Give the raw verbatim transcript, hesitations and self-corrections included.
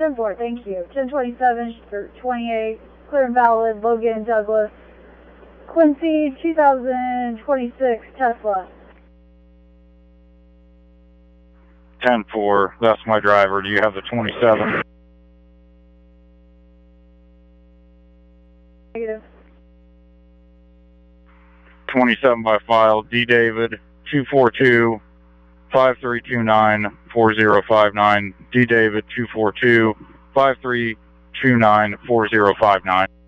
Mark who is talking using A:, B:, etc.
A: ten four, thank you. ten twenty-seven or twenty-eight, clear and valid, Logan Douglas. Quincy, two thousand twenty-six Tesla.
B: ten four, that's my driver. Do you have the twenty-seven?
A: Negative.
B: twenty-seven by file, D David, two four two, five three two nine, four zero five nine. D David, two four two, five three two nine, four zero five nine.